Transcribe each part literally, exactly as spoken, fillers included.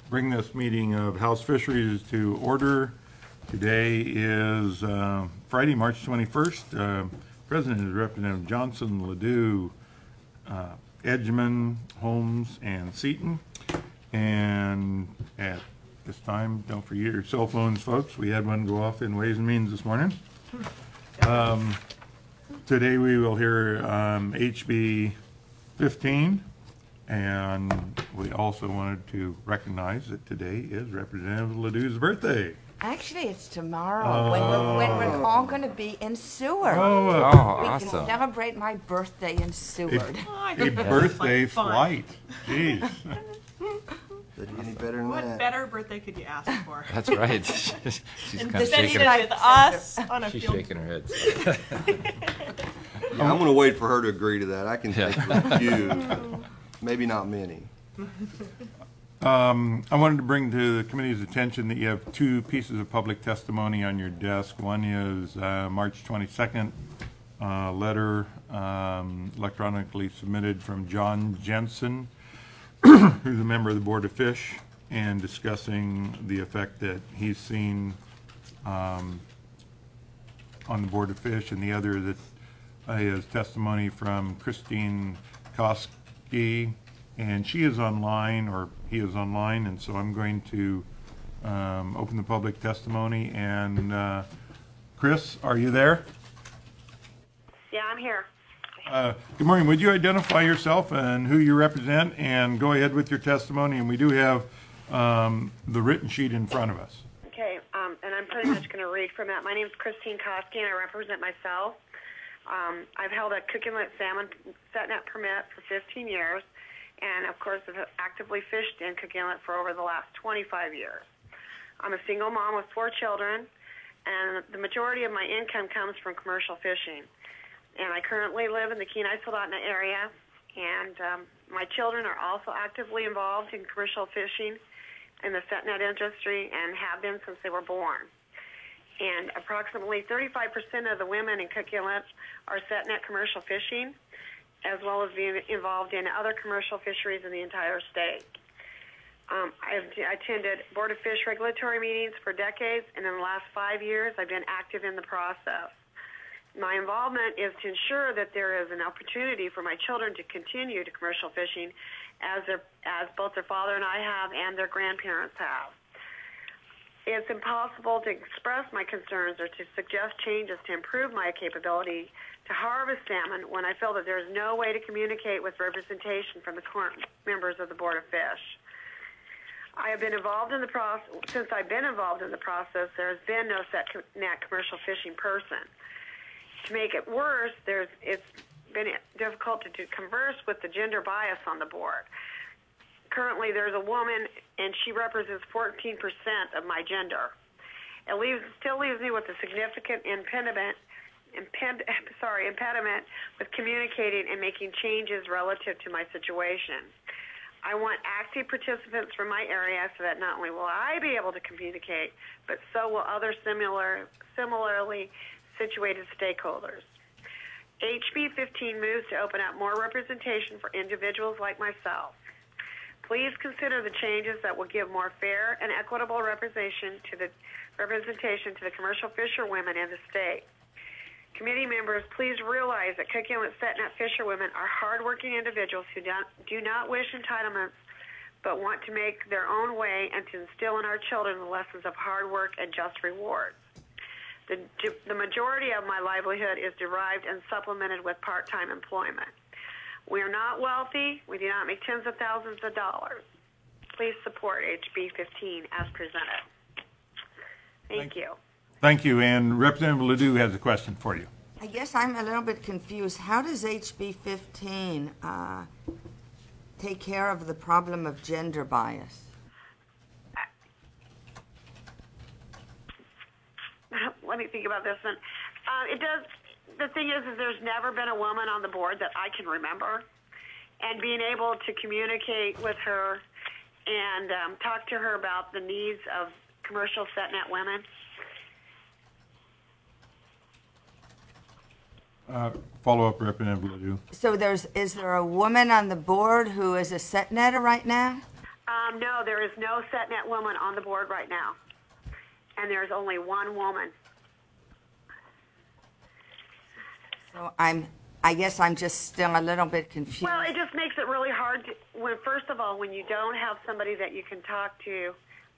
bring this meeting of House Fisheries to order. Today is uh, Friday, March twenty-first. Uh, President is Representative Johnson, Ladue, uh, Edgman, Holmes, and Seaton. And at this time, don't forget your cell phones, folks. We had one go off in Ways and Means this morning. Um, today we will hear um, H B fifteen. And we also wanted to recognize that today is Representative Ladue's birthday. Actually, it's tomorrow oh. when, we're, when we're all going to be in Seward. Oh, uh, oh we awesome. can celebrate my birthday in Seward. A, a birthday flight. Jeez. Any better than what that? better birthday could you ask for? That's right. She's and kind of shaking her with us on a She's field. shaking her head. Yeah, I'm going to wait for her to agree to that. I can Yeah. think of a few, maybe not many. Um, I wanted to bring to the committee's attention that you have two pieces of public testimony on your desk. One is uh, March twenty-second, uh, letter um, electronically submitted from John Jensen, who's a member of the Board of Fish, and discussing the effect that he's seen um, on the Board of Fish, and the other that uh, is testimony from Christine Koski, and she is online, or he is online, and so I'm going to um, open the public testimony. And uh, Chris, are you there? Yeah, I'm here. Uh, good morning. Would you identify yourself and who you represent, and go ahead with your testimony? And we do have um, the written sheet in front of us. Okay, um, and I'm pretty much going to read from that. My name is Christine Koski, and I represent myself. Um, I've held a Cook Inlet salmon set net permit for fifteen years, and of course have actively fished in Cook Inlet for over the last twenty-five years. I'm a single mom with four children, and the majority of my income comes from commercial fishing. And I currently live in the Kenai Soldotna area, and um, my children are also actively involved in commercial fishing in the set net industry and have been since they were born. And approximately thirty-five percent of the women in Cook Inlet are set net commercial fishing, as well as being involved in other commercial fisheries in the entire state. Um, I've I attended Board of Fish regulatory meetings for decades, and in the last five years, I've been active in the process. My involvement is to ensure that there is an opportunity for my children to continue to commercial fishing as, their, as both their father and I have and their grandparents have. It's impossible to express my concerns or to suggest changes to improve my capability to harvest salmon when I feel that there is no way to communicate with representation from the current members of the Board of Fish. I have been involved in the process, since I've been involved in the process, there has been no set net commercial fishing person. To make it worse, there's, it's been difficult to, to converse with the gender bias on the board. Currently, there's a woman, and she represents fourteen percent of my gender. It leaves, still leaves me with a significant impediment, imped, sorry, impediment with communicating and making changes relative to my situation. I want active participants from my area so that not only will I be able to communicate, but so will other similar, similarly situated stakeholders. H B fifteen moves to open up more representation for individuals like myself. Please consider the changes that will give more fair and equitable representation to the representation to the commercial fisher women in the state. Committee members, please realize that Cook Inlet set net fisher women are hardworking individuals who don't, do not wish entitlements, but want to make their own way and to instill in our children the lessons of hard work and just rewards. The, the majority of my livelihood is derived and supplemented with part-time employment. We are not wealthy. We do not make tens of thousands of dollars. Please support H B fifteen as presented. Thank, Thank you. Thank you. And Representative Ladue has a question for you. I guess I'm a little bit confused. How does H B fifteen uh, take care of the problem of gender bias? Let me think about this one. Uh, it does. The thing is, is there's never been a woman on the board that I can remember, and being able to communicate with her and um, talk to her about the needs of commercial set net women. Uh, follow up, Representative Ladue. So there's is there a woman on the board who is a set netter right now? Um, no, there is no SetNet woman on the board right now, and there's only one woman. So I'm, I guess I'm just still a little bit confused. Well, it just makes it really hard to, when, first of all, when you don't have somebody that you can talk to.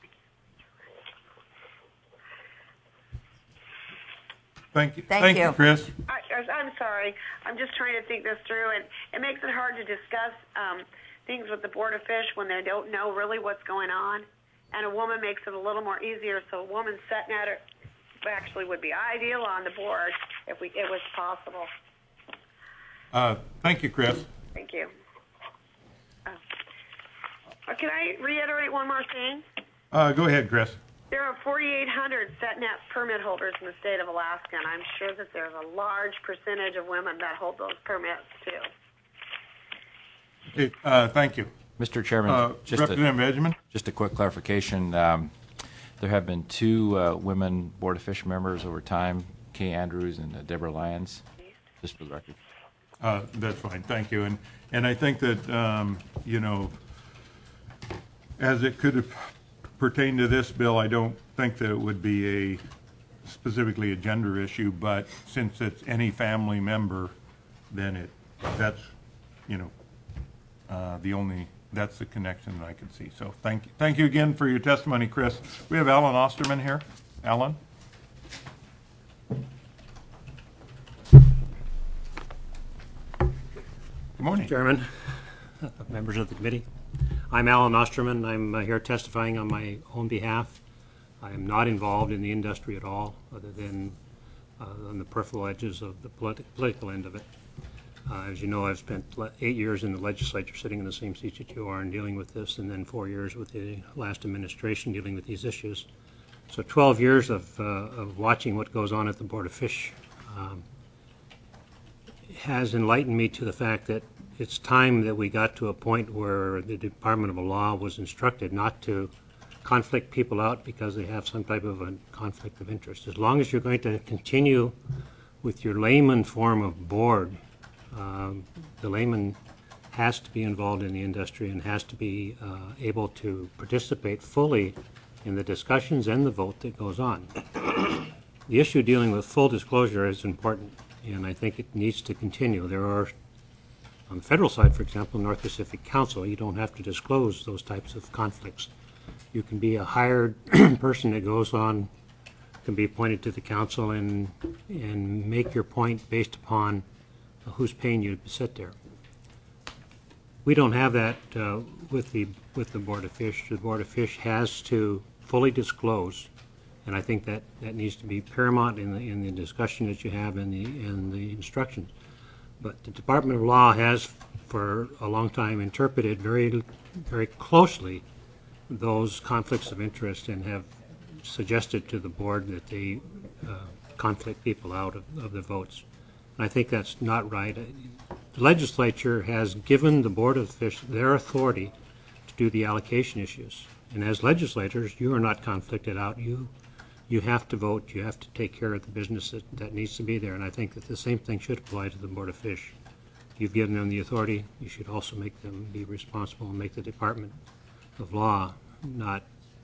Thank you. Thank you. Chris. I, I'm sorry. I'm just trying to think this through, and it makes it hard to discuss um, things with the Board of Fish when they don't know really what's going on. And a woman makes it a little more easier, so a woman SetNet actually would be ideal on the board if we, it was possible. Uh, thank you, Chris. Thank you. Oh. Uh, can I reiterate one more thing? Uh, go ahead, Chris. There are forty-eight hundred SetNet permit holders in the state of Alaska, and I'm sure that there's a large percentage of women that hold those permits, too. Okay, uh, thank you. Mister Chairman, Uh, just, a, Representative Benjamin? just a quick clarification. Um, there have been two uh, women Board of Fish members over time, Kay Andrews and uh, Deborah Lyons, just for the record. Uh, that's fine, thank you. And, and I think that, um, you know, as it could have pertained to this bill, I don't think that it would be a specifically a gender issue, but since it's any family member, then it, that's, you know, uh, the only, that's the connection that I can see. So thank you, thank you again for your testimony, Chris. We have Alan Osterman here. Alan? Good morning. Chairman, members of the committee. I'm Alan Osterman. I'm uh, here testifying on my own behalf. I am not involved in the industry at all, other than uh, on the peripheral edges of the politi political end of it. Uh, as you know, I've spent eight years in the legislature sitting in the same seat that you are and dealing with this, and then four years with the last administration dealing with these issues. So twelve years of, uh, of watching what goes on at the Board of Fish um, has enlightened me to the fact that it's time that we got to a point where the Department of Law was instructed not to conflict people out because they have some type of a conflict of interest. As long as you're going to continue with your layman form of board, um, the layman has to be involved in the industry and has to be uh, able to participate fully in the discussions and the vote that goes on. The issue dealing with full disclosure is important, and I think it needs to continue. There are, on the federal side, for example, North Pacific Council, you don't have to disclose those types of conflicts. You can be a hired person that goes on, can be appointed to the council and and make your point based upon uh, who's paying you to sit there. We don't have that uh, with the with the Board of Fish. The Board of Fish has to fully disclose, and I think that, that needs to be paramount in the in the discussion that you have in the in the instructions. But the Department of Law has, for a long time, interpreted very, very closely those conflicts of interest and have suggested to the board that they uh, conflict people out of, of the votes. And I think that's not right. The legislature has given the Board of Fish their authority to do the allocation issues. And as legislators, you are not conflicted out. You You have to vote. You have to take care of the business that, that needs to be there. And I think that the same thing should apply to the Board of Fish. You've given them the authority. You should also make them be responsible and make the Department of Law not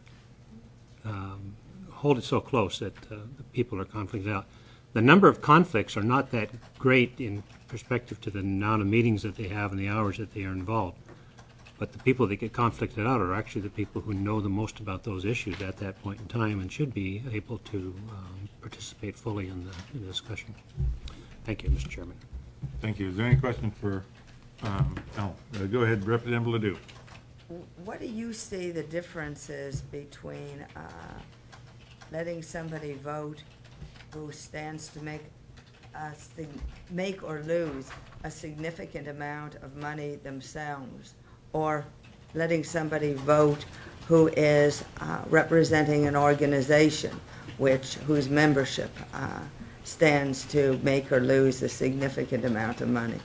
um, hold it so close that uh, the people are conflicted out. The number of conflicts are not that great in perspective to the amount of meetings that they have and the hours that they are involved. But the people that get conflicted out are actually the people who know the most about those issues at that point in time and should be able to um, participate fully in the, in the discussion. Thank you, Mister Chairman. Thank you. Is there any question for um, Al? Uh, go ahead, Representative Ledoux. What do you see the difference is between uh, letting somebody vote who stands to make a sig- make or lose a significant amount of money themselves, or letting somebody vote who is uh, representing an organization which whose membership uh, stands to make or lose a significant amount of money?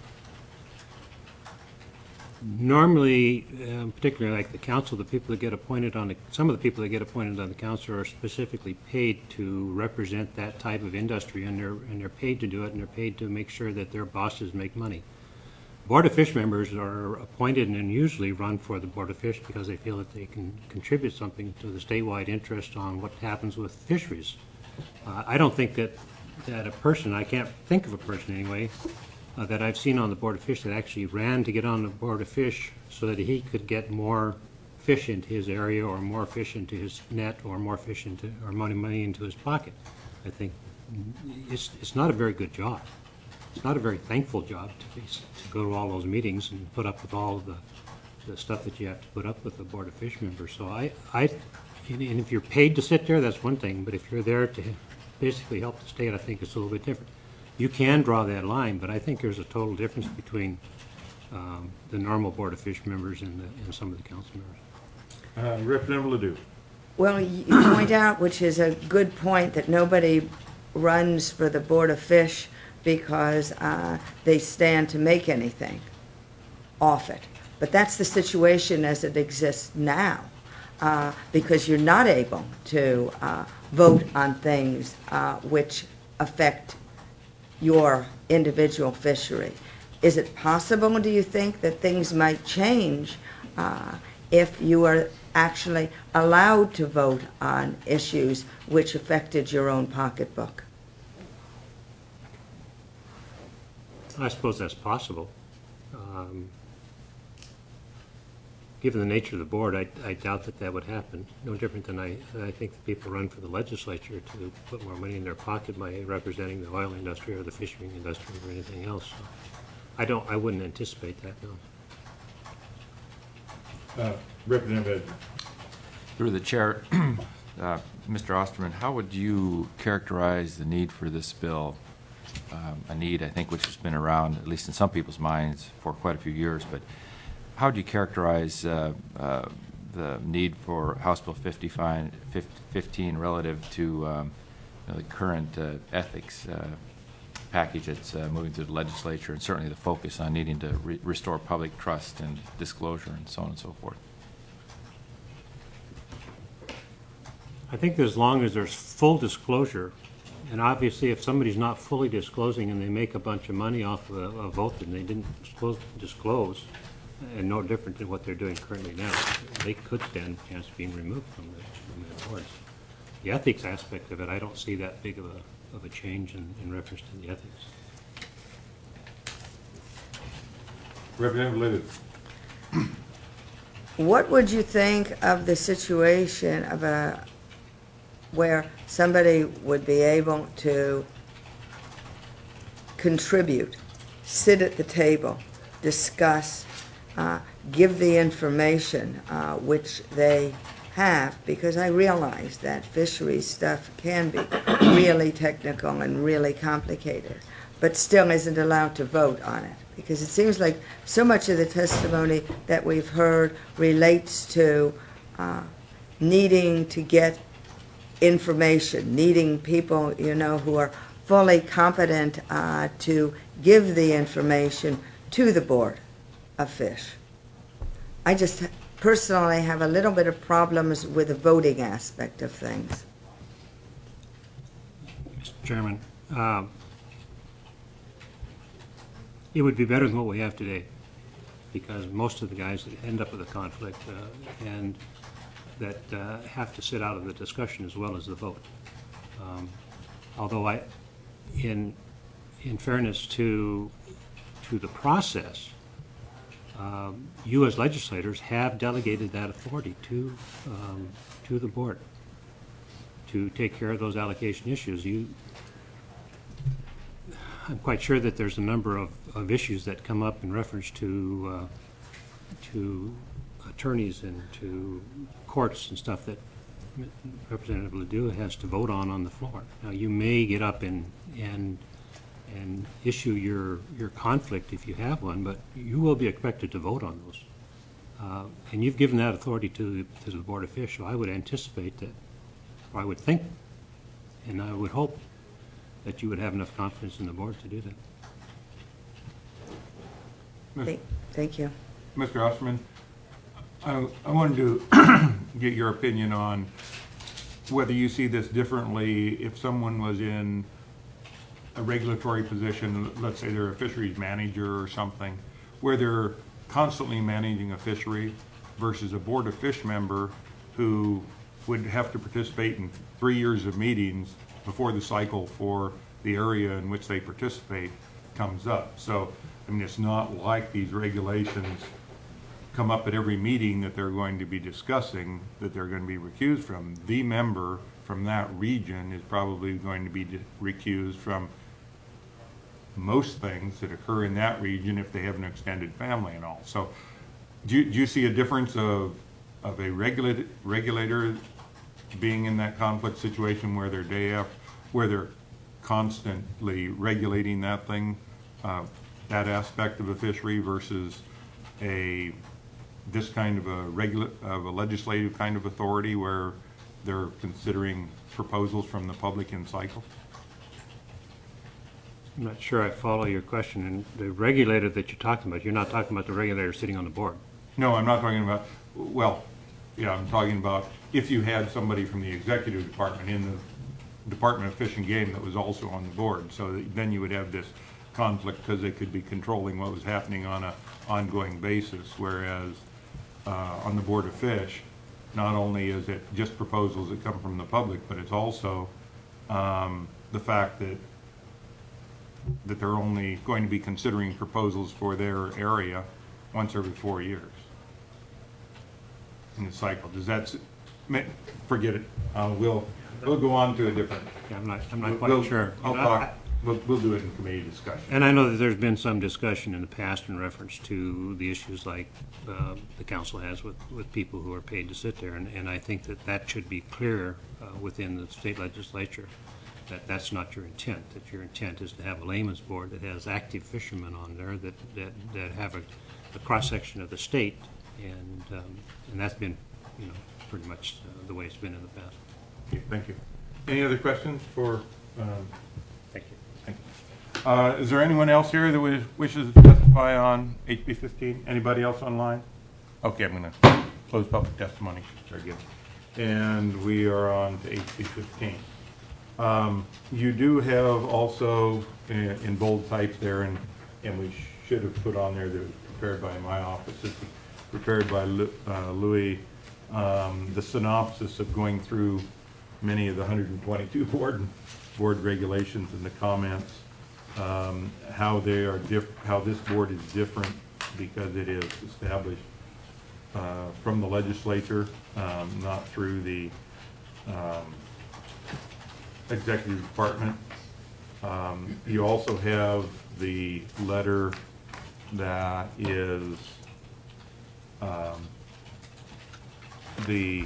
Normally, um, particularly like the council, the people that get appointed on the, some of the people that get appointed on the council are specifically paid to represent that type of industry, and they're and they're paid to do it, and they're paid to make sure that their bosses make money. Board of Fish members are appointed and usually run for the Board of Fish because they feel that they can contribute something to the statewide interest on what happens with fisheries. Uh, I don't think that, that a person, I can't think of a person anyway, uh, that I've seen on the Board of Fish that actually ran to get on the Board of Fish so that he could get more fish into his area or more fish into his net or more fish into, or money, money into his pocket. I think it's, it's not a very good job. It's not a very thankful job to, be, to go to all those meetings and put up with all of the, the stuff that you have to put up with the Board of Fish members. So I, I, and if you're paid to sit there, that's one thing. But if you're there to basically help the state, I think it's a little bit different. You can draw that line, but I think there's a total difference between um, the normal Board of Fish members and, the, and some of the council members. Uh, Representative Ledoux. Well, you you point out, which is a good point, that nobody runs for the Board of Fish because uh, they stand to make anything off it. But that's the situation as it exists now, uh, because you're not able to uh, vote on things uh, which affect your individual fishery. Is it possible, do you think, that things might change uh, if you are actually allowed to vote on issues which affected your own pocketbook? I suppose that's possible. Um, given the nature of the board, I, I doubt that that would happen. No different than I, I think the people run for the legislature to put more money in their pocket by representing the oil industry or the fishing industry or anything else. So I don't. I wouldn't anticipate that. No. Uh, Representative Edwards. Through the chair, uh, Mister Osterman, how would you characterize the need for this bill? Um, a need, I think, which has been around, at least in some people's minds, for quite a few years. But how do you characterize uh, uh, the need for House Bill fifteen relative to um, you know, the current uh, ethics uh, package that's uh, moving through the legislature, and certainly the focus on needing to re restore public trust and disclosure and so on and so forth? I think that as long as there's full disclosure, and obviously if somebody's not fully disclosing and they make a bunch of money off of a, a vote that they didn't disclose, disclose, and no different than what they're doing currently now, they could stand a chance of being removed from the, from the boards. The ethics aspect of it, I don't see that big of a, of a change in, in reference to the ethics. Representative Ledoux. What would you think of the situation of a where somebody would be able to contribute, sit at the table, discuss, uh, give the information uh, which they have, because I realize that fisheries stuff can be really technical and really complicated, but still isn't allowed to vote on it, because it seems like so much of the testimony that we've heard relates to uh, needing to get information, needing people, you know, who are fully competent uh, to give the information to the Board of Fish. I just personally have a little bit of problems with the voting aspect of things. Mister Chairman, um, it would be better than what we have today, because most of the guys that end up with a conflict uh, and that uh, have to sit out of the discussion as well as the vote. Um, although I, in in fairness to to the process, um, you as legislators have delegated that authority to um, to the board to take care of those allocation issues. You, I'm quite sure that there's a number of, of issues that come up in reference to uh, to attorneys and to courts and stuff that Representative Ledoux has to vote on on the floor. Now, you may get up and and and issue your your conflict if you have one, but you will be expected to vote on those. Uh, and you've given that authority to to the Board of Fish, so I would anticipate that, or I would think, and I would hope that you would have enough confidence in the board to do that. Thank, thank you. Mister Osterman, I, I wanted to get your opinion on whether you see this differently if someone was in a regulatory position, let's say they're a fisheries manager or something, where they're constantly managing a fishery versus a Board of Fish member who would have to participate in three years of meetings before the cycle for the area in which they participate comes up. So, I mean, it's not like these regulations come up at every meeting that they're going to be discussing, that they're going to be recused from. The member from that region is probably going to be recused from most things that occur in that region if they have an extended family and all. So do you, do you see a difference of, of a regulated, regulator being in that conflict situation where they're day after, where they're constantly regulating that thing, uh, that aspect of a fishery versus a this kind of a regula- of a legislative kind of authority where they're considering proposals from the public in cycle? I'm not sure I follow your question. And the regulator that you're talking about, you're not talking about the regulator sitting on the board. No, I'm not talking about, well, yeah, I'm talking about if you had somebody from the executive department in the Department of Fish and Game that was also on the board, so that then you would have this conflict because they could be controlling what was happening on a ongoing basis, whereas uh, on the Board of Fish, not only is it just proposals that come from the public, but it's also um, the fact that that they're only going to be considering proposals for their area once every four years in the cycle. Does that, s- forget it, uh, we'll, we'll go on to a different. Yeah, I'm not, I'm not quite we'll- sure. I'll And I- talk, we'll, we'll do it in committee discussion. And I know that there's been some discussion in the past in reference to the issues like uh, the council has with, with people who are paid to sit there. And, and I think that that should be clear uh, within the state legislature, that that's not your intent, that your intent is to have a layman's board that has active fishermen on there that, that, that have a, a cross-section of the state. And, um, and that's been, you know, pretty much uh, the way it's been in the past. Okay, thank you. Any other questions for, um, Thank you. thank you. Uh, is there anyone else here that wish- wishes to testify on H B fifteen? Anybody else online? Okay, I'm going to close public testimony. Very good. And we are on to H B fifteen. Um, you do have also in, in bold type there, and, and we should have put on there that it was prepared by my office. This is prepared by Lu- uh, Louis, um, the synopsis of going through many of the one hundred twenty-two board board regulations and the comments, um, how they are diff how this board is different because it is established uh, from the legislature, um, not through the um, executive department. Um, you also have the letter that is um, the,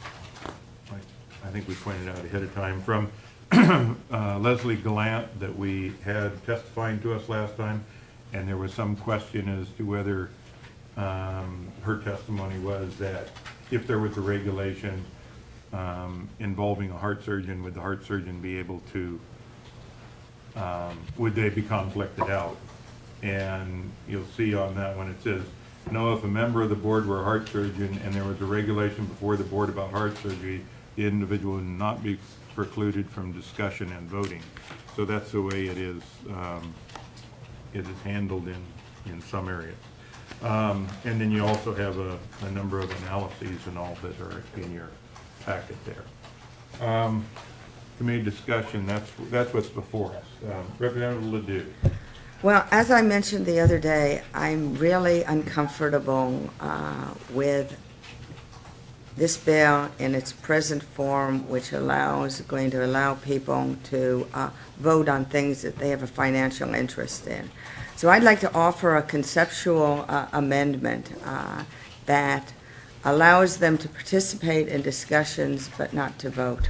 I think we pointed out ahead of time, from uh, Leslie Gallant that we had testifying to us last time, and there was some question as to whether um, her testimony was that if there was a regulation um, involving a heart surgeon, would the heart surgeon be able to, um, would they be conflicted out? And you'll see on that one it says, no, if a member of the board were a heart surgeon and there was a regulation before the board about heart surgery, the individual would not be precluded from discussion and voting. So that's the way it is, um, it is handled in, in some areas. Um, and then you also have a, a number of analyses and all that are in your packet there. Um, committee discussion, that's, that's what's before us. Um, Representative Ledoux. Well, as I mentioned the other day, I'm really uncomfortable uh, with this bill in its present form, which allows, going to allow people to uh, vote on things that they have a financial interest in. So I'd like to offer a conceptual uh, amendment uh, that allows them to participate in discussions but not to vote.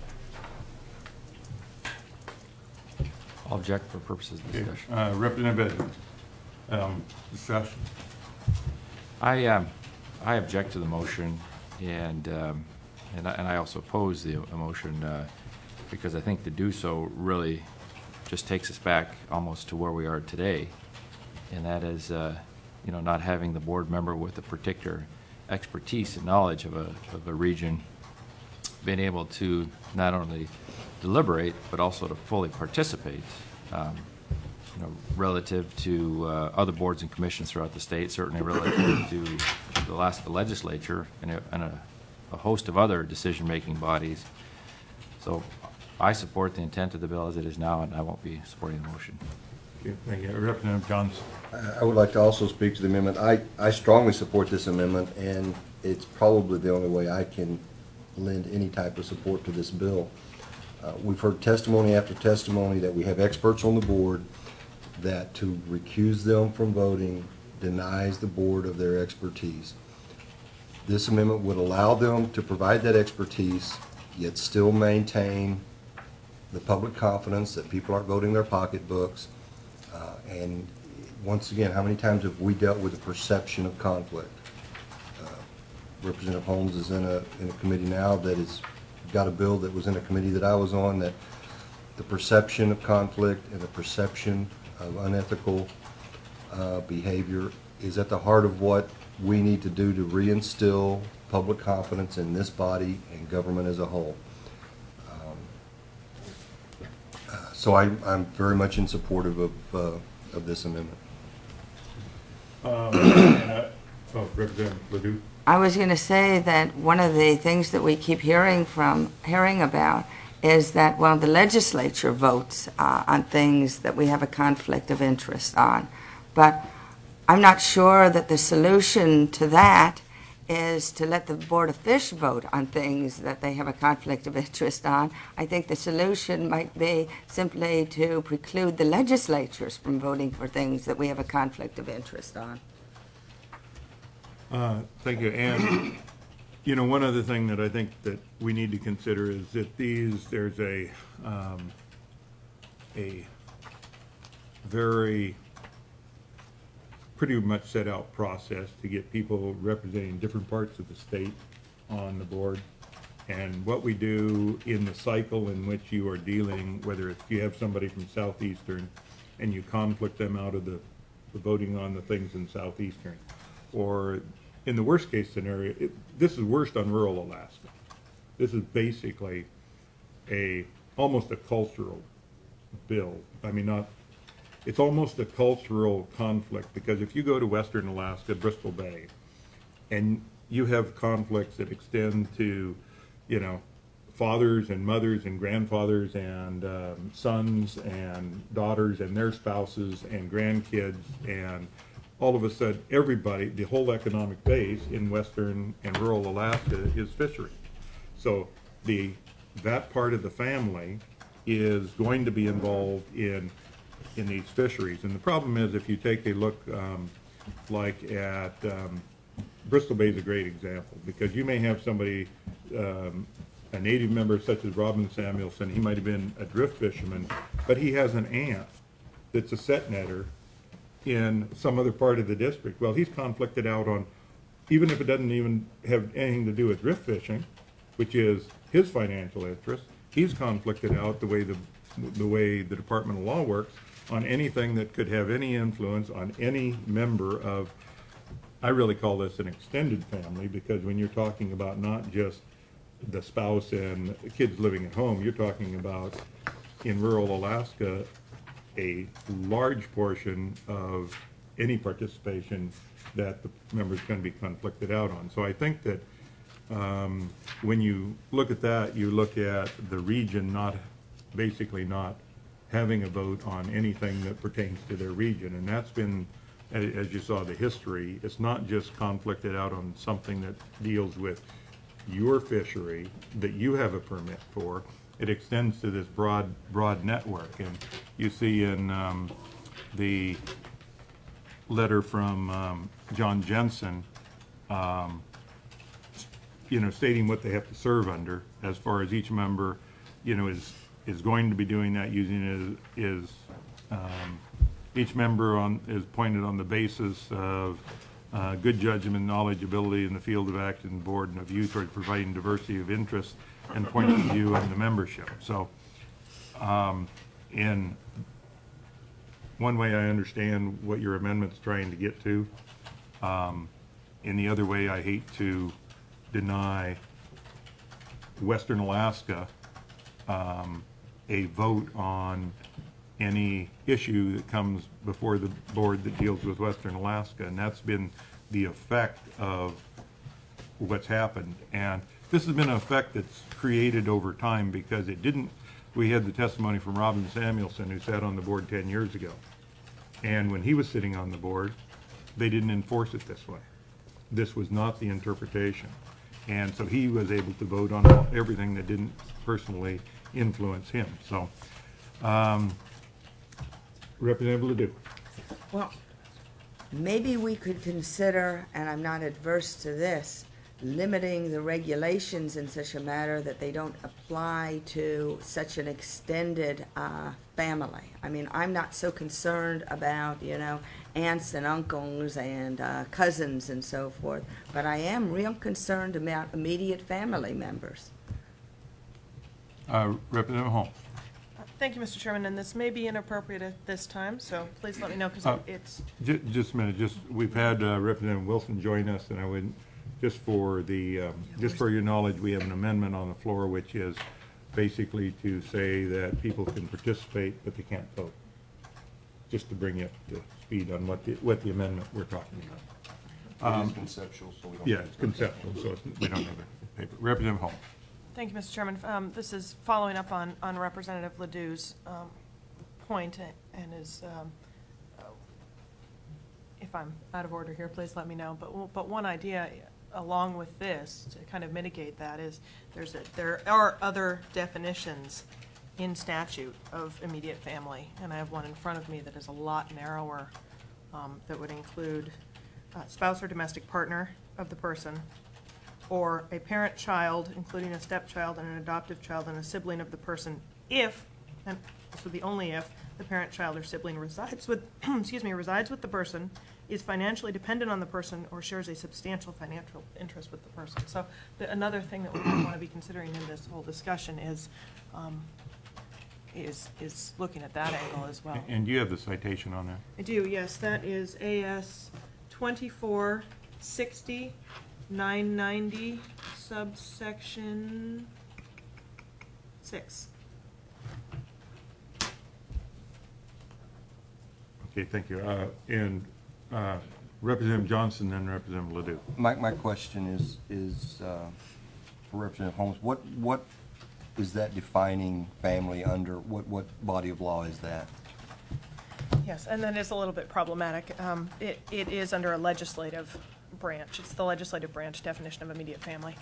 I'll object for purposes of discussion. Uh, Representative Bedard, um, discussion. I, um, I object to the motion, and, um, and I, and I also oppose the motion uh, because I think to do so really just takes us back almost to where we are today, and that is, uh, you know, not having the board member with a particular expertise and knowledge of a, of a region being able to not only deliberate but also to fully participate. Um, you know, relative to uh, other boards and commissions throughout the state, certainly relative to the Alaska legislature and a, and a, a host of other decision-making bodies. So I support the intent of the bill as it is now, and I won't be supporting the motion. Okay, thank you. Representative Johns. I would like to also speak to the amendment. I, I strongly support this amendment, and it's probably the only way I can lend any type of support to this bill. Uh, we've heard testimony after testimony that we have experts on the board that to recuse them from voting denies the board of their expertise. This amendment would allow them to provide that expertise, yet still maintain the public confidence that people aren't voting their pocketbooks. Uh, and once again, how many times have we dealt with the perception of conflict? Uh, Representative Holmes is in a, in a committee now that has got a bill that was in a committee that I was on, that the perception of conflict and the perception of unethical uh, behavior is at the heart of what we need to do to reinstill public confidence in this body and government as a whole. Um, uh, so I, I'm very much in support of, uh, of this amendment. Um, and, uh, oh, Representative Ledoux. I was going to say that one of the things that we keep hearing from, hearing about is that, well, the legislature votes uh, on things that we have a conflict of interest on. But I'm not sure that the solution to that is to let the Board of Fish vote on things that they have a conflict of interest on. I think the solution might be simply to preclude the legislatures from voting for things that we have a conflict of interest on. Uh, Thank you. And, you know, one other thing that I think that we need to consider is that these, there's a, um, a very pretty much set out process to get people representing different parts of the state on the board. And what we do in the cycle in which you are dealing, whether it's you have somebody from Southeastern and you conflict them out of the, the voting on the things in Southeastern, or in the worst case scenario, it, this is worst on rural Alaska. This is basically a, almost a cultural bill. I mean, not, it's almost a cultural conflict, because if you go to Western Alaska, Bristol Bay, and you have conflicts that extend to, you know, fathers and mothers and grandfathers and um, sons and daughters and their spouses and grandkids, and all of a sudden everybody, the whole economic base in Western and rural Alaska is fishery. So the that part of the family is going to be involved in in these fisheries. And the problem is, if you take a look um, like at um, Bristol Bay is a great example, because you may have somebody, um, a native member such as Robin Samuelson, he might have been a drift fisherman, but he has an aunt that's a set netter in some other part of the district. Well, he's conflicted out on, even if it doesn't even have anything to do with drift fishing, which is his financial interest, he's conflicted out the way the, the way the Department of Law works on anything that could have any influence on any member of, I really call this an extended family, because when you're talking about not just the spouse and kids living at home, you're talking about, in rural Alaska, a large portion of any participation that the member's going to be conflicted out on. So I think that um, when you look at that, you look at the region not, basically not having a vote on anything that pertains to their region. And that's been, as you saw the history, it's not just conflicted out on something that deals with your fishery that you have a permit for. It extends to this broad, broad network. And you see in um, the letter from um, John Jensen, um, you know, stating what they have to serve under, as far as each member, you know, is is going to be doing that, using it is, is um, each member on is appointed on the basis of uh, good judgment, knowledge, ability in the field of action, board, and of view toward providing diversity of interest and points of view in the membership. So, um, in one way, I understand what your amendment's trying to get to. Um, in the other way, I hate to deny Western Alaska um, a vote on any issue that comes before the board that deals with Western Alaska. And that's been the effect of what's happened. And this has been an effect that's created over time because it didn't, we had the testimony from Robin Samuelson, who sat on the board ten years ago. And when he was sitting on the board, they didn't enforce it this way. This was not the interpretation. And so he was able to vote on all, everything that didn't personally influence him. So, um, Representative Ledoux. Well, maybe we could consider, and I'm not adverse to this, limiting the regulations in such a matter that they don't apply to such an extended uh, family. I mean, I'm not so concerned about, you know, aunts and uncles and uh, cousins and so forth, but I am real concerned about immediate family members. Uh, Representative Holmes. Thank you, Mister Chairman, and this may be inappropriate at this time, so please let me know, because Uh, it's, Ju- Just a minute, just, we've had uh, Representative Wilson join us, and I would, just for the, um, just for your knowledge, we have an amendment on the floor, which is basically to say that people can participate, but they can't vote. Just to bring you up to speed on what the, what the amendment we're talking about. It is conceptual, so we don't. Yeah, it's conceptual, so it's- we don't have a paper. Representative Holmes. thank you, Mister Chairman. Um, This is following up on, on Representative Ledoux's um, point, and is, um, if I'm out of order here, please let me know. But, but one idea along with this to kind of mitigate that is there's a, there are other definitions in statute of immediate family, and I have one in front of me that is a lot narrower, um, that would include uh, spouse or domestic partner of the person, or a parent child, including a stepchild and an adoptive child and a sibling of the person, if, and this would be only if, the parent child or sibling resides with, excuse me, resides with the person, is financially dependent on the person, or shares a substantial financial interest with the person. So the, another thing that we might want to be considering in this whole discussion is, um, is, is looking at that angle as well. And you have the citation on there? I do, yes. That is A S twenty-four sixty, nine ninety, subsection six. Okay, thank you. Uh, And uh, Representative Johnson, then Representative Ledoux. My, my question is, is uh, for Representative Holmes, what, what is that defining family under? What, what body of law is that? Yes, and that is a little bit problematic. Um, It, it is under a legislative branch. It's the legislative branch definition of immediate family.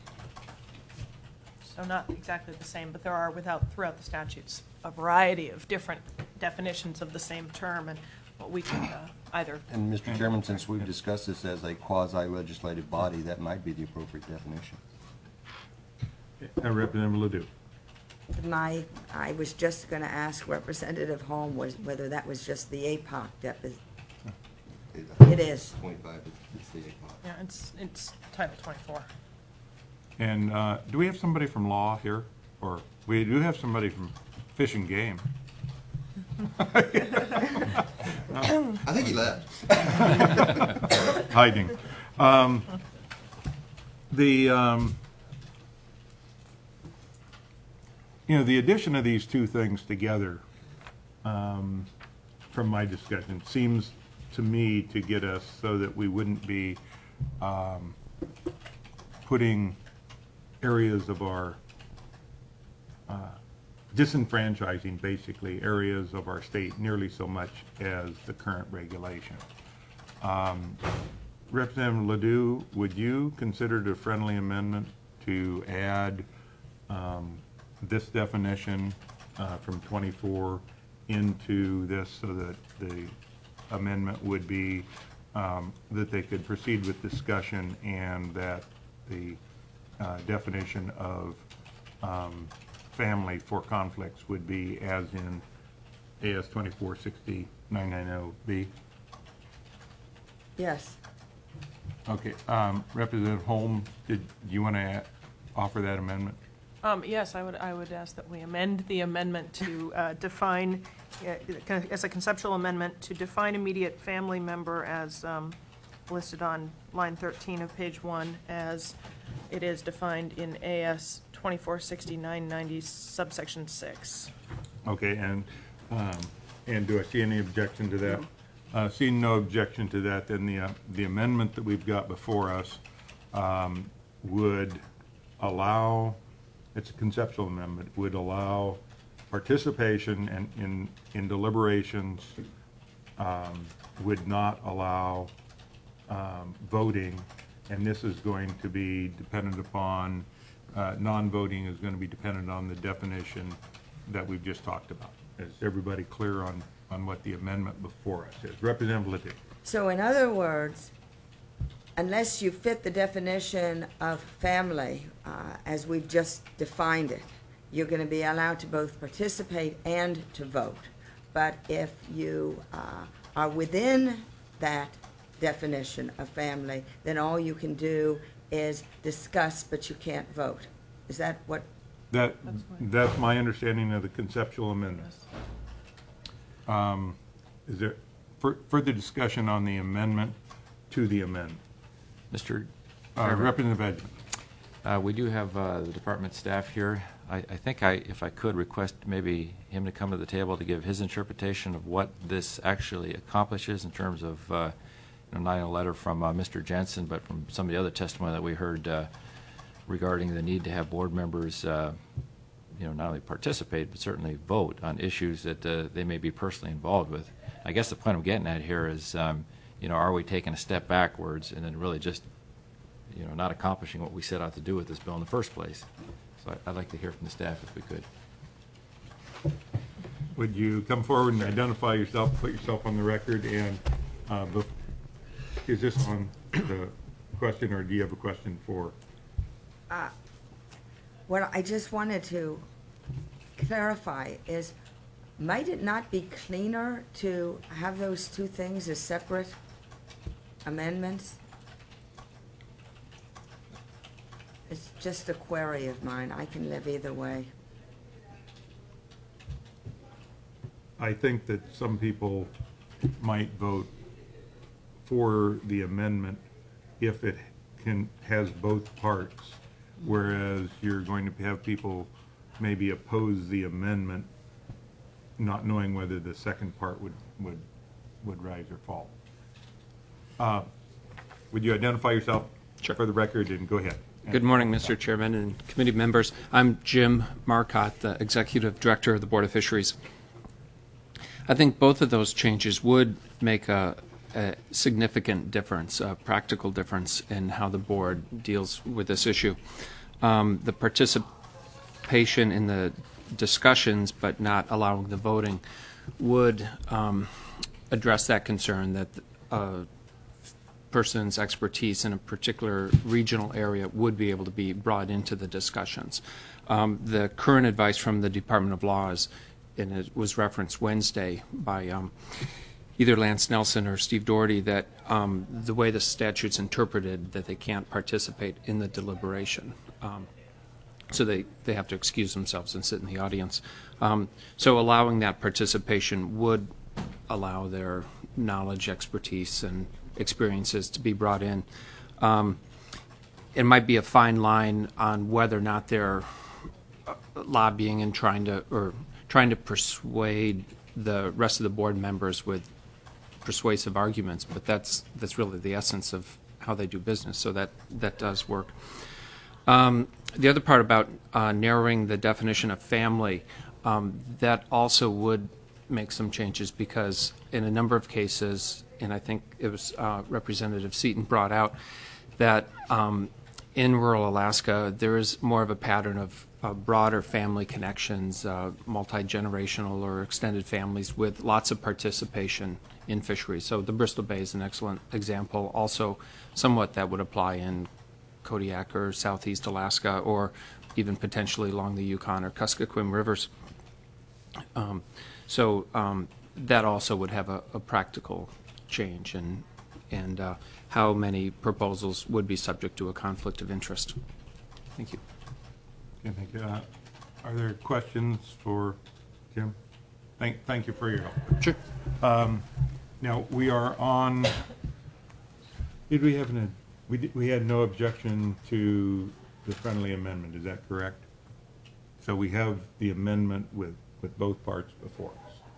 So not exactly the same, but there are without, throughout the statutes, a variety of different definitions of the same term, and what we can uh, either, And Mister Chairman, since we've discussed this as a quasi-legislative body, that might be the appropriate definition. Uh, Representative Ledoux. My, I was just going to ask Representative Holm was whether that was just the A P O C depo- It is. Twenty-five, it's the A P O C. yeah, it's, it's Title twenty-four. And uh, do we have somebody from law here? Or we do have somebody from Fish and Game. I think he left. Hiding. Um, The, um, you know, the addition of these two things together, um, from my discussion, seems to me to get us so that we wouldn't be um, putting areas of our, uh, disenfranchising basically areas of our state nearly so much as the current regulation. Um, Representative Ledoux, would you consider it a friendly amendment to add um, this definition uh, from twenty-four into this so that the amendment would be um, that they could proceed with discussion and that the uh, definition of um, family for conflicts would be as in A S twenty-four sixty nine ninety B? Yes. Okay, um, Representative Holm, did you want to offer that amendment? Um, yes, I would, I would ask that we amend the amendment to uh, define, uh, as a conceptual amendment, to define immediate family member as um, listed on line thirteen of page one, as it is defined in A S twenty-four sixty nine ninety subsection six. Okay, and Um, And do I see any objection to that? Uh, Seeing no objection to that, then the, uh, the amendment that we've got before us um, would allow, it's a conceptual amendment, would allow participation and in, in deliberations, um, would not allow um, voting, and this is going to be dependent upon, uh, non-voting is going to be dependent on the definition that we've just talked about. Is everybody clear on, on what the amendment before us is? Representative Littig. So in other words, unless you fit the definition of family uh, as we've just defined it, you're going to be allowed to both participate and to vote. But if you uh, are within that definition of family, then all you can do is discuss, but you can't vote. Is that what? That, That's fine. that's my understanding of the conceptual amendment. Um, Is there fur- further discussion on the amendment to the amendment? Mister Uh, Chairman, Representative Edgins. uh, we do have uh, the department staff here. I, I think I, if I could request maybe him to come to the table to give his interpretation of what this actually accomplishes in terms of, uh, you know, not in a letter from uh, Mister Jensen, but from some of the other testimony that we heard uh, regarding the need to have board members, uh, you know, not only participate, but certainly vote on issues that uh, they may be personally involved with. I guess the point I'm getting at here is, um, you know, are we taking a step backwards and then really just, you know, not accomplishing what we set out to do with this bill in the first place? So I- I'd like to hear from the staff if we could. Would you come forward and identify yourself, put yourself on the record, and uh, bef- is this on the question, or do you have a question for? What I just wanted to clarify is, might it not be cleaner to have those two things as separate amendments? It's just a query of mine. I can live either way. I think that some people might vote for the amendment if it can, has both parts, whereas you're going to have people maybe oppose the amendment, not knowing whether the second part would, would, would rise or fall. Uh, Would you identify yourself Sure. for the record, and go ahead? Good morning, Mister Chairman and committee members. I'm Jim Marcotte, the Executive Director of the Board of Fisheries. I think both of those changes would make a, a significant difference, a practical difference in how the board deals with this issue. Um, the participation in the discussions but not allowing the voting would um, address that concern that a person's expertise in a particular regional area would be able to be brought into the discussions. Um, the current advice from the Department of Law is, and it was referenced Wednesday by um, either Lance Nelson or Steve Doherty, that um, the way the statute's interpreted, that they can't participate in the deliberation. Um, so they, they have to excuse themselves and sit in the audience. Um, so allowing that participation would allow their knowledge, expertise, and experiences to be brought in. Um, it might be a fine line on whether or not they're lobbying and trying to, or trying to persuade the rest of the board members with persuasive arguments, but that's that's really the essence of how they do business. So that that does work. Um, the other part about uh, narrowing the definition of family, um, that also would make some changes, because in a number of cases, and I think it was uh, Representative Seaton brought out, that um, in rural Alaska there is more of a pattern of uh, broader family connections, uh, multi-generational or extended families with lots of participation in fisheries. So the Bristol Bay is an excellent example. Also, somewhat that would apply in Kodiak or Southeast Alaska, or even potentially along the Yukon or Kuskokwim rivers. Um, so um, that also would have a, a practical change in and uh, how many proposals would be subject to a conflict of interest. Thank you. Okay, thank you. Uh, Are there questions for Jim? Thank, thank you for your help. Sure. Now, we are on, did we have an, we, did- we had no objection to the friendly amendment, is that correct? So we have the amendment with, with both parts before us.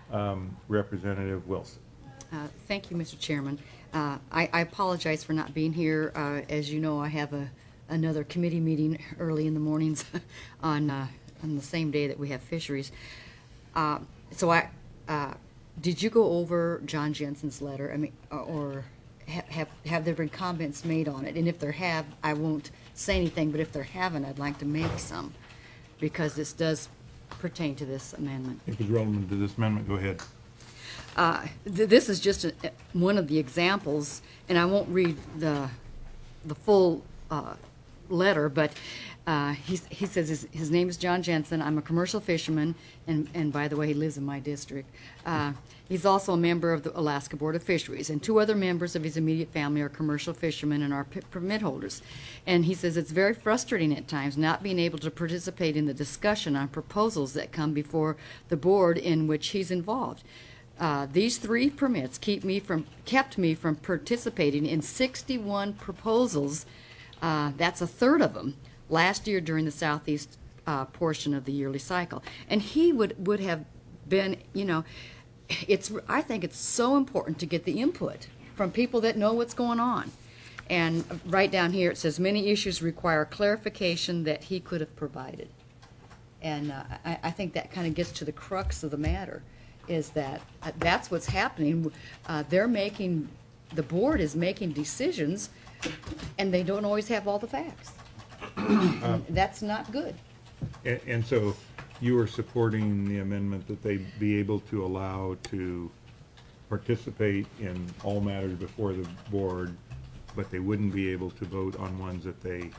Um, Representative Wilson. Uh, Thank you, Mister Chairman. Uh, I I apologize for not being here. Uh, As you know, I have a, another committee meeting early in the mornings on, uh, on the same day that we have fisheries. Uh, So I, uh, did you go over John Jensen's letter? I mean, or ha- have, have there been comments made on it? And if there have, I won't say anything, but if there haven't, I'd like to make some, because this does pertain to this amendment. If it's relevant to this amendment, go ahead. Uh, th- This is just a- one of the examples, and I won't read the, the full uh, letter, but uh, he's, he says his, his name is John Jensen. I'm a commercial fisherman, and, and by the way, he lives in my district. Uh, He's also a member of the Alaska Board of Fisheries, and two other members of his immediate family are commercial fishermen and are p- permit holders. And he says it's very frustrating at times not being able to participate in the discussion on proposals that come before the board in which he's involved. Uh, these three permits keep me from kept me from participating in sixty-one proposals. Uh, that's a third of them last year during the southeast uh, portion of the yearly cycle. And he would would have been, you know, it's. I think it's so important to get the input from people that know what's going on. And right down here it says many issues require clarification that he could have provided. And uh, I, I think that kind of gets to the crux of the matter. Is that uh, that's what's happening. Uh, they're making, the board is making decisions, and they don't always have all the facts. That's not good. And, and so you are supporting the amendment that they be able to allow to participate in all matters before the board, but they wouldn't be able to vote on ones that they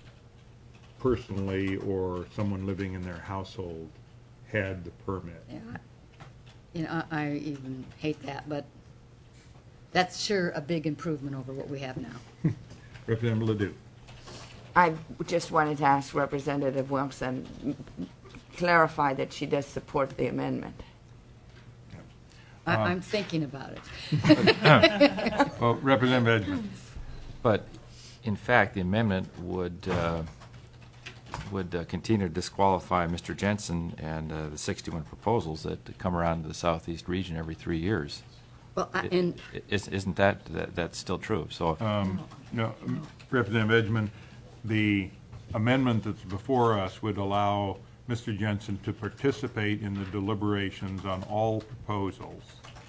personally or someone living in their household had the permit. Yeah, I- you know, I, I even hate that, but that's sure a big improvement over what we have now. Representative Ledoux. I just wanted to ask Representative Wilson, m- clarify that she does support the amendment. I, Uh, I'm thinking about it. Well, Representative Edgman. But in fact, the amendment would, uh, would uh, continue to disqualify Mister Jensen and uh, the sixty-one proposals that come around to the southeast region every three years. Well, I- It- and it- is- Isn't that, that, that's still true? So, Um, No, um, Representative Edgman, the amendment that's before us would allow Mister Jensen to participate in the deliberations on all proposals,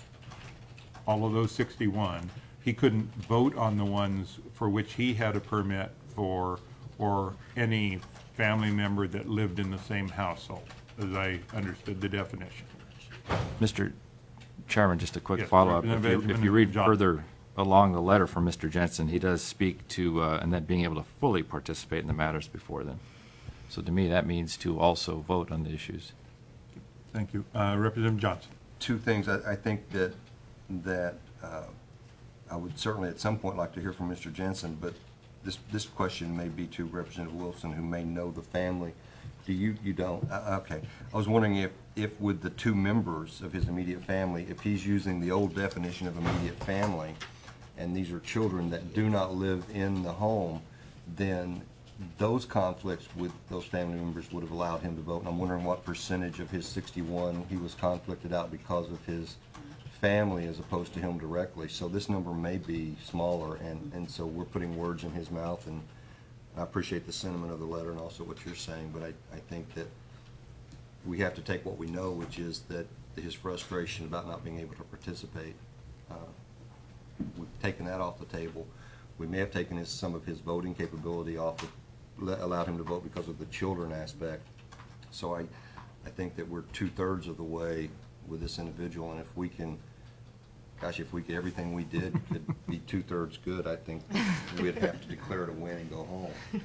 all of those sixty-one. He couldn't vote on the ones for which he had a permit for, or any family member that lived in the same household, as I understood the definition. Mister Chairman, just a quick Yes, follow-up. If you, Representative if you read John. further along the letter from Mister Jensen, he does speak to, uh, and then being able to fully participate in the matters before them. So to me, that means to also vote on the issues. Thank you. Uh, Representative Johnson. Two things. I, I think that, that uh, I would certainly at some point like to hear from Mister Jensen, but this, this question may be to Representative Wilson, who may know the family. Do you, you don't? Uh, okay. I was wondering if, if with the two members of his immediate family, if he's using the old definition of immediate family, and these are children that do not live in the home, then those conflicts with those family members would have allowed him to vote. And I'm wondering what percentage of his sixty-one he was conflicted out because of his family as opposed to him directly. So this number may be smaller, and, and so we're putting words in his mouth, and I appreciate the sentiment of the letter and also what you're saying, but I, I think that we have to take what we know, which is that his frustration about not being able to participate, uh, we've taken that off the table. We may have taken his, some of his voting capability off, the, allowed him to vote because of the children aspect. So I, I think that we're two-thirds of the way with this individual, and if we can, gosh, if we could, everything we did could be two-thirds good, I think we'd have to declare it a win and go home.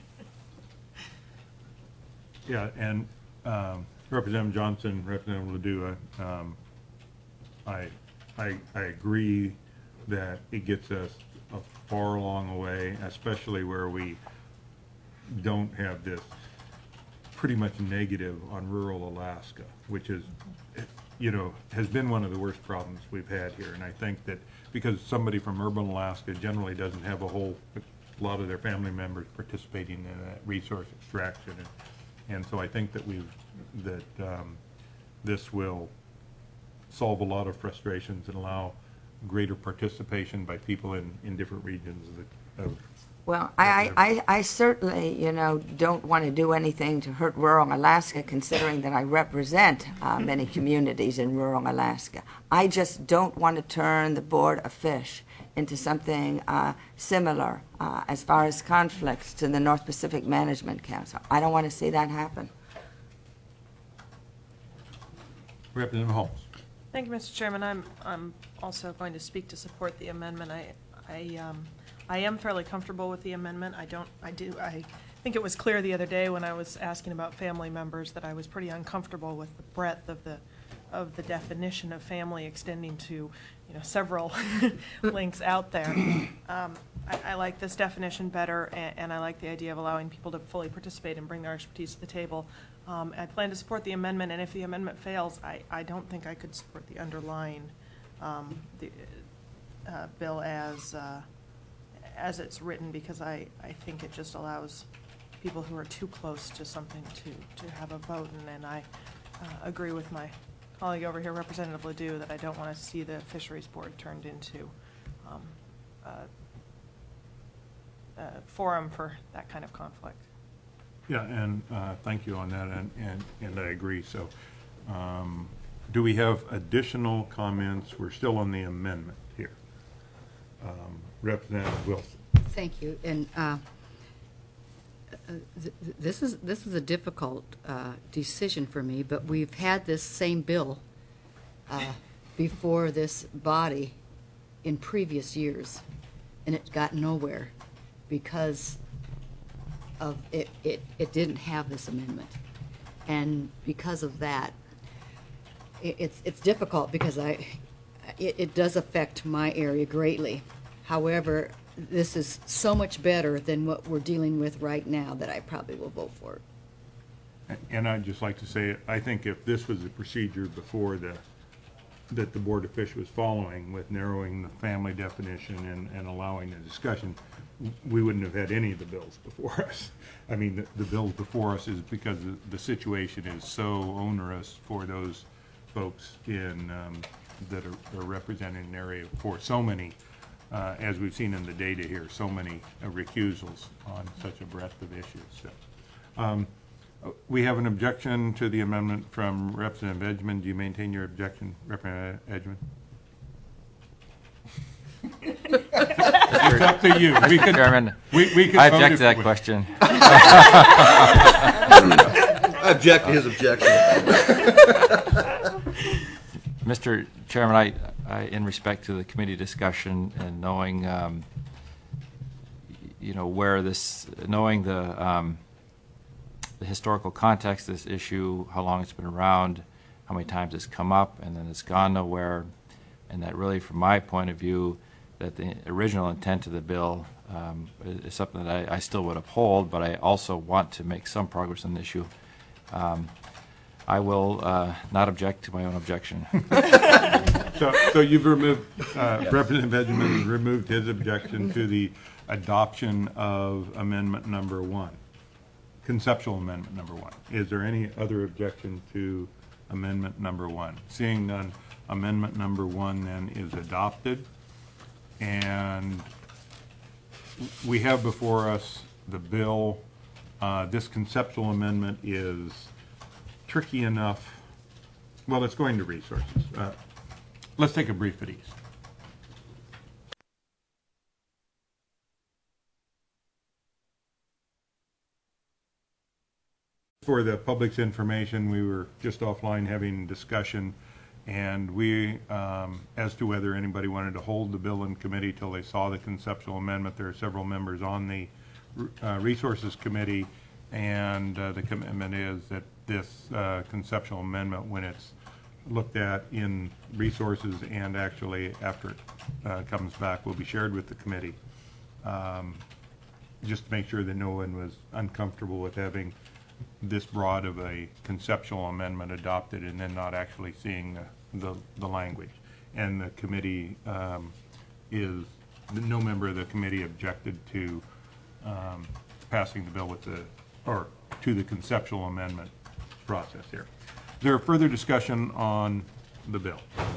Yeah, and um, Representative Johnson, Representative Ledoux, uh, um, I, I, I agree that it gets us a far along way, especially where we don't have this pretty much negative on rural Alaska, which is, you know, has been one of the worst problems we've had here. And I think that because somebody from urban Alaska generally doesn't have a whole a lot of their family members participating in that resource extraction, and, and so I think that we've that um, this will solve a lot of frustrations and allow greater participation by people in, in different regions of the, of Well, I, I, I certainly, you know, don't want to do anything to hurt rural Alaska, considering that I represent uh, many communities in rural Alaska. I just don't want to turn the Board of Fish into something uh, similar uh, as far as conflicts to the North Pacific Management Council. I don't want to see that happen. Representative Holmes. Thank you, Mister Chairman. I'm, I'm also going to speak to support the amendment. I, I, um, I am fairly comfortable with the amendment. I don't, I do, I think it was clear the other day when I was asking about family members that I was pretty uncomfortable with the breadth of the, of the definition of family extending to, you know, several links out there. Um, I, I like this definition better, and, and I like the idea of allowing people to fully participate and bring their expertise to the table. Um, I plan to support the amendment, and if the amendment fails, I, I don't think I could support the underlying um, the, uh, bill as uh, as it's written, because I, I think it just allows people who are too close to something to, to have a vote, and, and I uh, agree with my colleague over here, Representative Ledoux, that I don't want to see the Fisheries Board turned into um, a, a forum for that kind of conflict. Yeah, and uh, thank you on that, and, and, and I agree. So um, do we have additional comments? We're still on the amendment here. Um, Representative Wilson. Thank you. And uh, uh, th this is this is a difficult uh, decision for me, but we've had this same bill uh, before this body in previous years, and it got nowhere because of it, it, it didn't have this amendment. And because of that, it, it's, it's difficult because I, it, it does affect my area greatly. However, this is so much better than what we're dealing with right now that I probably will vote for it. And I'd just like to say, I think if this was a procedure before the, that the Board of Fish was following with narrowing the family definition and, and allowing the discussion, we wouldn't have had any of the bills before us. I mean, the, the bills before us is because the, the situation is so onerous for those folks in um, that are, are representing an area for so many, uh, as we've seen in the data here, so many uh, recusals on such a breadth of issues. So, um, we have an objection to the amendment from Representative Edgman. Do you maintain your objection, Representative Edgman? It's up to you. We could, Chairman, we, we could I vote object if to that we- question. I object to his objection. Mister Chairman, I, I, in respect to the committee discussion and knowing, um, you know, where this, knowing the, um, the historical context of this issue, how long it's been around, how many times it's come up, and then it's gone nowhere, and that really, from my point of view, that the original intent of the bill um, is, is something that I, I still would uphold, but I also want to make some progress on the issue. Um, I will uh, not object to my own objection. So, so you've removed, uh, Representative Benjamin has removed his objection to the adoption of amendment number one, conceptual amendment number one. Is there any other objection to amendment number one? Seeing none, amendment number one then is adopted. And we have before us the bill. Uh, this conceptual amendment is tricky enough. Well, it's going to resources. Uh, let's take a brief at ease. For the public's information, we were just offline having discussion, and we, um, as to whether anybody wanted to hold the bill in committee till they saw the conceptual amendment. There are several members on the uh, Resources Committee, and uh, the commitment is that this uh, conceptual amendment, when it's looked at in Resources and actually after it uh, comes back, will be shared with the committee, um, just to make sure that no one was uncomfortable with having this broad of a conceptual amendment adopted and then not actually seeing the, the, the language. And the committee um, is, no member of the committee objected to um, passing the bill with the, or to the conceptual amendment process here. Is there further discussion on the bill?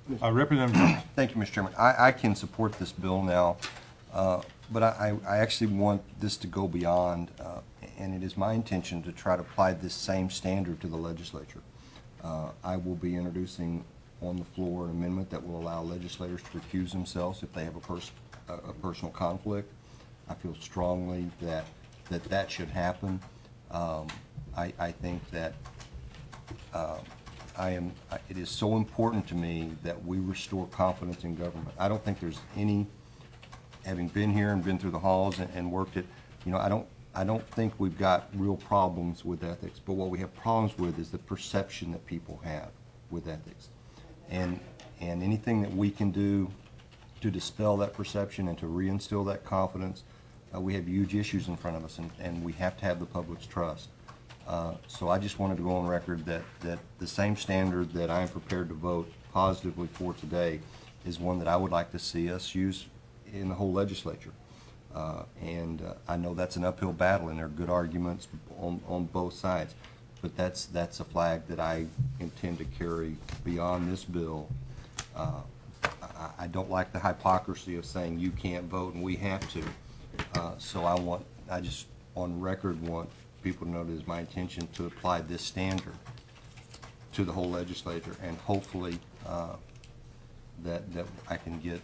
Uh, Representative Johnson. Thank you, Mister Chairman. I, I can support this bill now, uh, but I, I actually want this to go beyond, uh, and it is my intention to try to apply this same standard to the legislature. Uh, I will be introducing on the floor an amendment that will allow legislators to recuse themselves if they have a, pers a, a personal conflict. I feel strongly that that, that should happen. Um, I, I think that uh, I am, it is so important to me that we restore confidence in government. I don't think there's any, having been here and been through the halls and, and worked it, you know, I don't, I don't think we've got real problems with ethics, but what we have problems with is the perception that people have with ethics. And, and anything that we can do to dispel that perception and to reinstill that confidence, uh, we have huge issues in front of us, and, and we have to have the public's trust. Uh, so I just wanted to go on record that, that the same standard that I am prepared to vote positively for today is one that I would like to see us use in the whole legislature. Uh, and uh, I know that's an uphill battle, and there are good arguments on, on both sides. But that's, that's a flag that I intend to carry beyond this bill. Uh, I, I don't like the hypocrisy of saying you can't vote and we have to. Uh, so I want, I just on record want people to know that it is my intention to apply this standard to the whole legislature, and hopefully uh, that, that I can get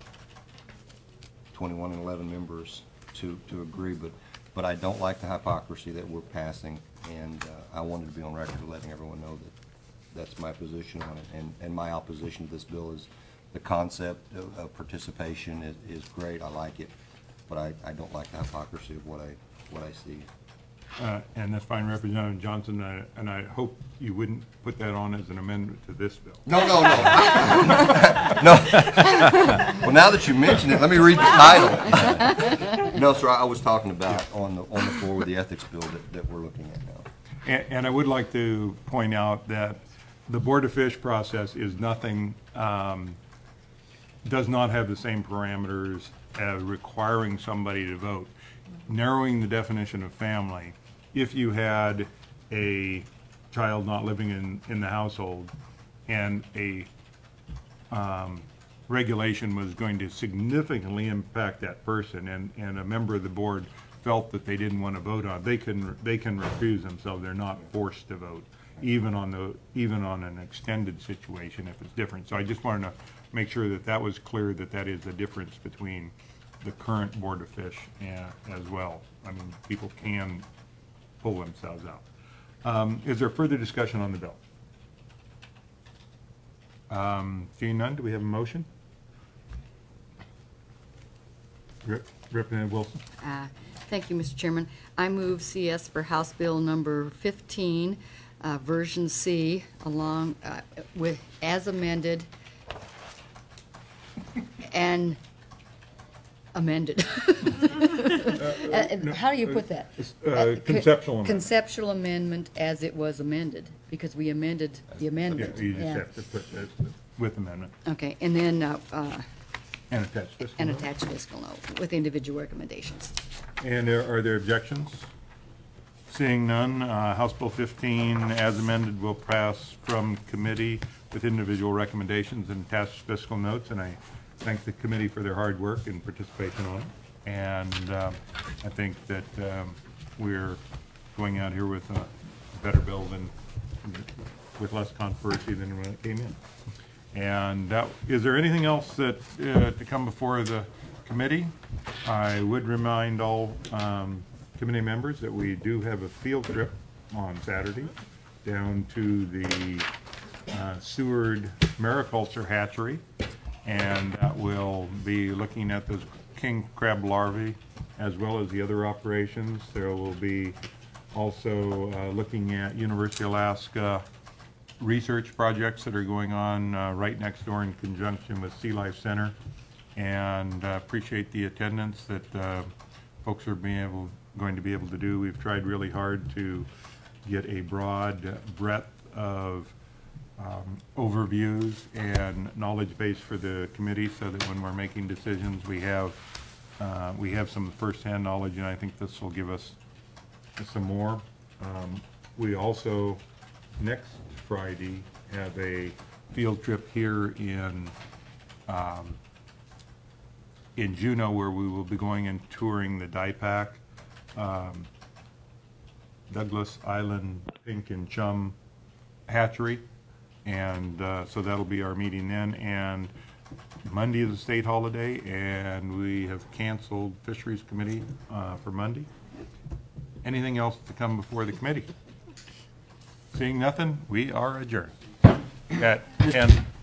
twenty-one and eleven members to, to agree, but, but I don't like the hypocrisy that we're passing, and uh, I wanted to be on record letting everyone know that that's my position on it, and, and my opposition to this bill is the concept of, of participation is, is great, I like it, but I, I don't like the hypocrisy of what I, what I see. Uh, and that's fine, Representative Johnson, uh, and I hope you wouldn't put that on as an amendment to this bill. No, no, no. No. Well, now that you mention it, let me read the title. No, sir, I was talking about on the, on the floor with the ethics bill that, that we're looking at now. And, and I would like to point out that the Board of Fish process is nothing, um, does not have the same parameters as requiring somebody to vote. Narrowing the definition of family, if you had a child not living in, in the household and a um, regulation was going to significantly impact that person, and, and a member of the board felt that they didn't want to vote on, they can they can refuse themselves. They're not forced to vote, even on the even on an extended situation if it's different. So I just wanted to make sure that that was clear, that that is the difference between the current Board of Fish and, as well. I mean, people can pull themselves out. Um, is there further discussion on the bill? Um, seeing none, do we have a motion? Rep Representative Wilson. Uh, Thank you, Mister Chairman. I move C S for House Bill number fifteen, uh, version C, along uh, with, as amended and amended. Uh, How do you put that? Uh, conceptual amendment. Conceptual amendment as it was amended, because we amended the Yeah, amendment. you just Yeah. have to put that with amendment Okay, and then, uh, uh, and attach fiscal and note. attach fiscal note with individual recommendations. And are are there objections? Seeing none, uh, House Bill fifteen, as amended, will pass from committee with individual recommendations and attached fiscal notes, and I thank the committee for their hard work and participation on it. And um, I think that um, we're going out here with a better bill than, with less controversy than when it came in. And that, is there anything else that uh, to come before the committee? I would remind all um, committee members that we do have a field trip on Saturday down to the uh, Seward Mariculture Hatchery, and that will be looking at those king crab larvae as well as the other operations. There will be also uh, looking at University of Alaska research projects that are going on uh, right next door in conjunction with Sea Life Center, and uh, appreciate the attendance that uh, folks are being able, going to be able to do. We've tried really hard to get a broad breadth of um, overviews and knowledge base for the committee, so that when we're making decisions, we have uh, we have some first-hand knowledge, and I think this will give us some more. Um, we also next Friday have a field trip here in um, in Juneau, where we will be going and touring the D I PAC, um, Douglas Island Pink and Chum hatchery, and uh, so that'll be our meeting then. And Monday is a state holiday, and we have canceled Fisheries Committee uh, for Monday. Anything else to come before the committee? Seeing nothing, we are adjourned at ten